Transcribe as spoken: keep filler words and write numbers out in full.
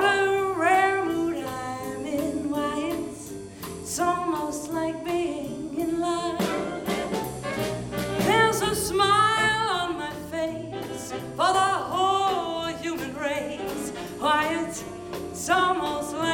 What a rare mood I'm in. Why, it's, it's almost like being in love. There's a smile on my face for the whole human race. Why, it's, it's almost like